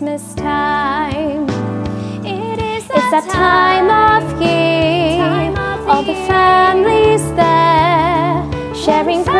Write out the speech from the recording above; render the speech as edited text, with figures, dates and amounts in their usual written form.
Christmas time. It's that time of year, all the families there, sharing